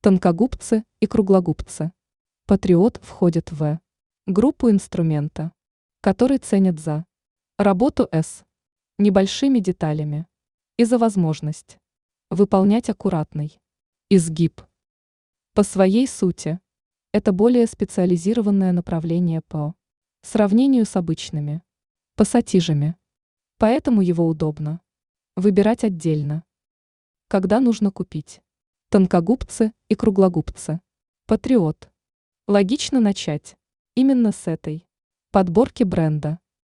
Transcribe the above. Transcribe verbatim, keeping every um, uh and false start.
Тонкогубцы и круглогубцы. Патриот входит в группу инструмента, который ценят за работу с небольшими деталями и за возможность выполнять аккуратный изгиб. По своей сути, это более специализированное направление по сравнению с обычными пассатижами, поэтому его удобно выбирать отдельно, когда нужно купить тонкогубцы и круглогубцы. Патриот. Логично начать именно с этой подборки бренда.